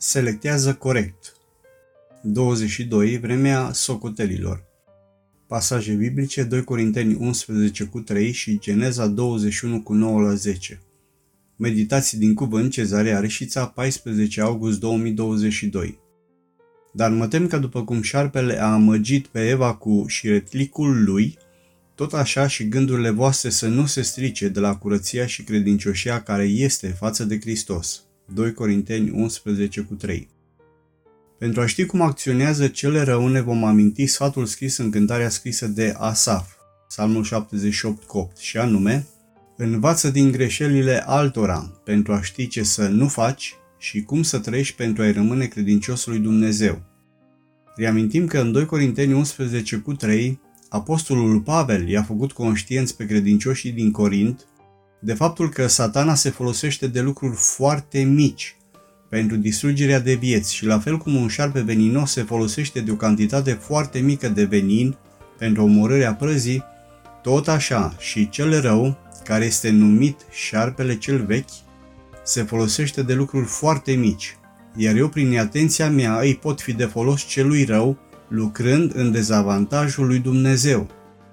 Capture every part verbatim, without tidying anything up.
selectează corect. douăzeci și doi. Vremea socotelilor. Pasaje biblice: doi Corinteni unsprezece cu trei și Geneza douăzeci și unu cu nouă la zece. Meditații din cuvânt, Cezarea Reșița, paisprezece august două mii douăzeci și doi. Dar mă tem că după cum șarpele a amăgit pe Eva cu șiretlicul lui, tot așa și gândurile voastre să nu se strice de la curăția și credincioșia care este față de Hristos. doi Corinteni unsprezece cu trei. Pentru a ști cum acționează cel rău, ne vom aminti sfatul scris în cântarea scrisă de Asaf, Psalmul șaptezeci și opt cu opt, și anume: învață din greșelile altora pentru a ști ce să nu faci și cum să trăiești pentru a-i rămâne credincios lui Dumnezeu. Reamintim că în doi Corinteni unsprezece cu trei, apostolul Pavel i-a făcut conștienți pe credincioșii din Corint de faptul că Satana se folosește de lucruri foarte mici pentru distrugerea de vieți și la fel cum un șarpe veninos se folosește de o cantitate foarte mică de venin pentru omorârea prăzii, tot așa și cel rău, care este numit șarpele cel vechi, se folosește de lucruri foarte mici, iar eu prin atenția mea îi pot fi de folos celui rău, lucrând în dezavantajul lui Dumnezeu.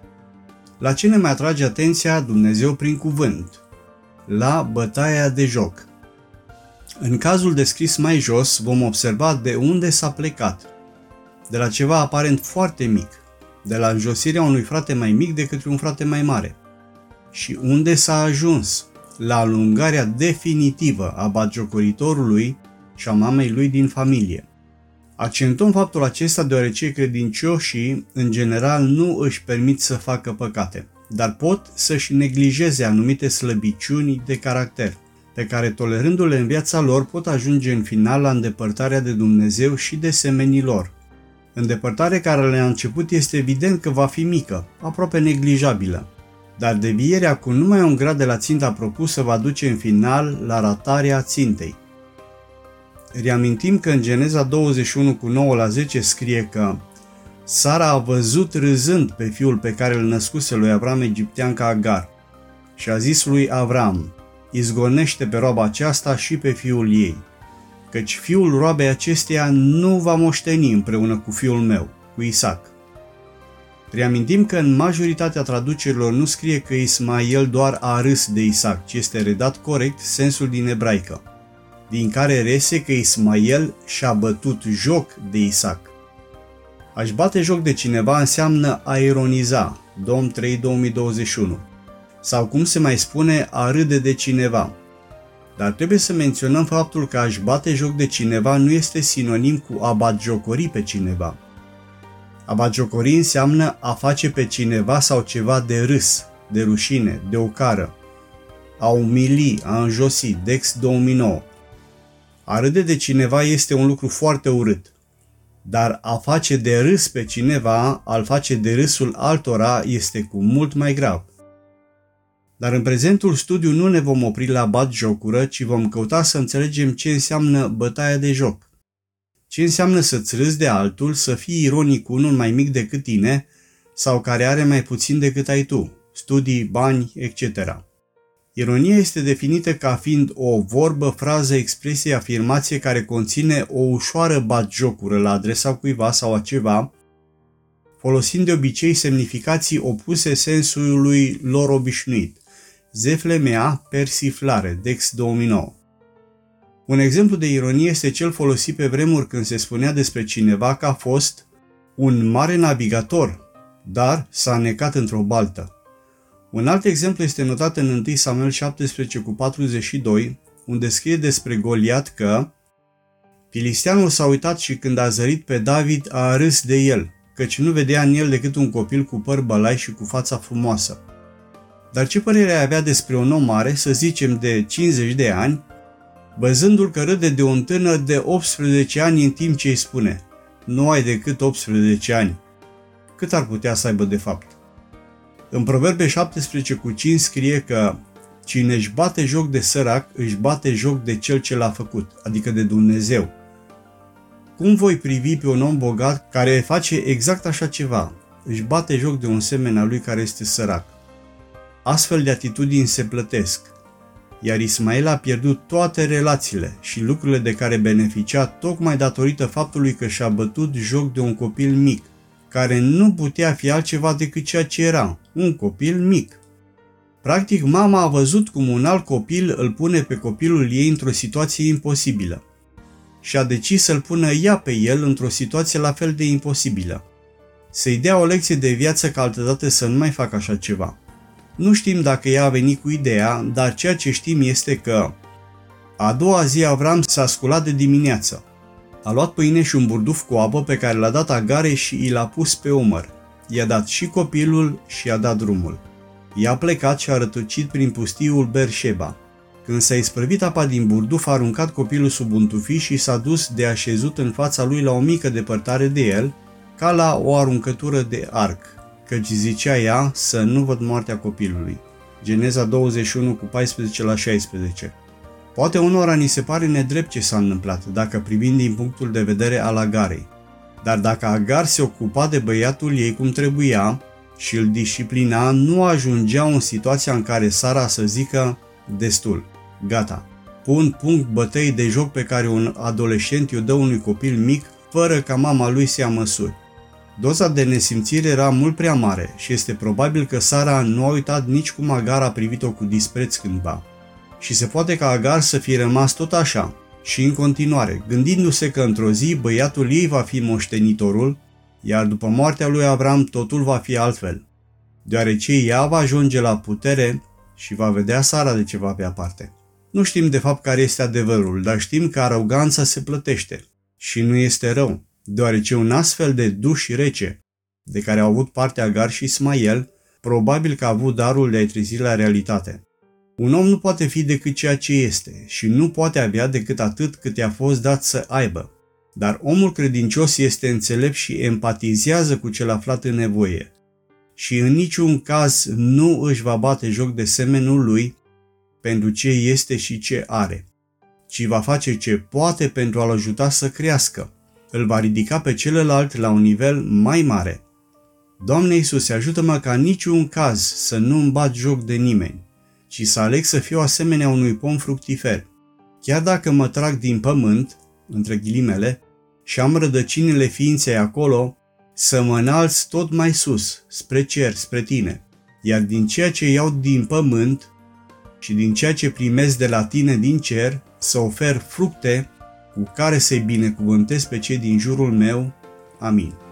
La ce ne mai atrage atenția Dumnezeu prin cuvânt? La bătaia de joc. În cazul descris mai jos vom observa de unde s-a plecat. De la ceva aparent foarte mic, de la înjosirea unui frate mai mic de către un frate mai mare. Și unde s-a ajuns? La alungarea definitivă a batjocoritorului și a mamei lui din familie. Accentuăm faptul acesta deoarece credincioșii, în general, nu își permit să facă păcate, dar pot să-și neglijeze anumite slăbiciuni de caracter, pe care, tolerându-le în viața lor, pot ajunge în final la îndepărtarea de Dumnezeu și de semenii lor. Îndepărtare care la început este evident că va fi mică, aproape neglijabilă, dar devierea cu numai un grad de la ținta propusă va duce în final la ratarea țintei. Reamintim că în Geneza douăzeci și unu cu nouă la zece scrie că Sara a văzut râzând pe fiul pe care îl născuse lui Avram egipteanca Agar și a zis lui Avram: izgonește pe roaba aceasta și pe fiul ei, căci fiul roabei acesteia nu va moșteni împreună cu fiul meu, cu Isaac. Reamintim că în majoritatea traducerilor nu scrie că Ismael doar a râs de Isaac, ci este redat corect sensul din ebraică, din care reiese că Ismael și-a bătut joc de Isaac. A-și bate joc de cineva înseamnă a ironiza, Dom trei două mii douăzeci și unu, sau cum se mai spune, a râde de cineva. Dar trebuie să menționăm faptul că a-și bate joc de cineva nu este sinonim cu a batjocori pe cineva. A batjocori înseamnă a face pe cineva sau ceva de râs, de rușine, de ocară. A umili, a înjosi, Dex două mii nouă. A râde de cineva este un lucru foarte urât, dar a face de râs pe cineva, a-l face de râsul altora, este cu mult mai grav. Dar în prezentul studiu nu ne vom opri la batjocură, ci vom căuta să înțelegem ce înseamnă bătaia de joc. Ce înseamnă să-ți râzi de altul, să fii ironic cu unul mai mic decât tine sau care are mai puțin decât ai tu, studii, bani, et cetera. Ironia este definită ca fiind o vorbă, frază, expresie, afirmație care conține o ușoară batjocură la adresa cuiva sau a ceva, folosind de obicei semnificații opuse sensului lor obișnuit. Zeflemea, persiflare, Dex două mii nouă. Un exemplu de ironie este cel folosit pe vremuri când se spunea despre cineva că a fost un mare navigator, dar s-a necat într-o baltă. Un alt exemplu este notat în întâi Samuel șaptesprezece cu patruzeci și doi, unde scrie despre Goliat că filisteanul s-a uitat și când a zărit pe David a râs de el, căci nu vedea în el decât un copil cu păr bălai și cu fața frumoasă. Dar ce părere ai avea despre un om mare, să zicem de cincizeci de ani, văzându-l că râde de un tânăr de optsprezece ani în timp ce îi spune: nu ai decât optsprezece ani. Cât ar putea să aibă de fapt? În Proverbe șaptesprezece cu cinci scrie că cine își bate joc de sărac, își bate joc de cel ce l-a făcut, adică de Dumnezeu. Cum voi privi pe un om bogat care face exact așa ceva? Își bate joc de un semen al lui care este sărac. Astfel de atitudini se plătesc. iar Ismael a pierdut toate relațiile și lucrurile de care beneficia tocmai datorită faptului că și-a bătut joc de un copil mic, care nu putea fi altceva decât ceea ce era, un copil mic. Practic, mama a văzut cum un alt copil îl pune pe copilul ei într-o situație imposibilă și a decis să-l pună ea pe el într-o situație la fel de imposibilă. Să-i dea o lecție de viață ca altădată să nu mai facă așa ceva. Nu știm dacă ea a venit cu ideea, dar ceea ce știm este că a doua zi Avram s-a sculat de dimineață. A luat pâine și un burduf cu apă pe care l-a dat Agarei și i l-a pus pe umăr. I-a dat și copilul și i-a dat drumul. I-a plecat și a rătăcit prin pustiul Berșeba. Când s-a isprăvit apa din burduf, a aruncat copilul sub un tufiș și s-a dus de așezut în fața lui la o mică depărtare de el, ca la o aruncătură de arc, căci zicea ea să nu văd moartea copilului. Geneza douăzeci și unu cu paisprezece la șaisprezece. Poate unora ni se pare nedrept ce s-a întâmplat, dacă privim din punctul de vedere al Agarei. Dar dacă Agar se ocupa de băiatul ei cum trebuia și îl disciplina, nu ajungea în situația în care Sara să zică destul, gata, pun punct bătăii de joc pe care un adolescent i-o dă unui copil mic fără ca mama lui să ia măsuri. Doza de nesimțire era mult prea mare și este probabil că Sara nu a uitat nici cum Agar a privit-o cu dispreț cândva. Și se poate ca Agar să fie rămas tot așa și în continuare, gândindu-se că într-o zi băiatul ei va fi moștenitorul, iar după moartea lui Avram totul va fi altfel, deoarece ea va ajunge la putere și va vedea Sara de ce va avea parte. Nu știm de fapt care este adevărul, dar știm că aroganța se plătește și nu este rău, deoarece un astfel de duș rece, de care au avut parte Agar și Ismael, probabil că a avut darul de a-i trezi la realitate. Un om nu poate fi decât ceea ce este și nu poate avea decât atât cât i-a fost dat să aibă. Dar omul credincios este înțelept și empatizează cu cel aflat în nevoie și în niciun caz nu își va bate joc de semenul lui pentru ce este și ce are, ci va face ce poate pentru a-l ajuta să crească. Îl va ridica pe celălalt la un nivel mai mare. Doamne Iisuse, ajută-mă ca în niciun caz să nu-mi bat joc de nimeni, ci să aleg să fiu asemenea unui pom fructifer. Chiar dacă mă trag din pământ, între ghilimele, și am rădăcinile ființei acolo, să mă înalț tot mai sus, spre cer, spre tine, iar din ceea ce iau din pământ și din ceea ce primesc de la tine din cer, să ofer fructe cu care să-i binecuvântez pe cei din jurul meu. Amin.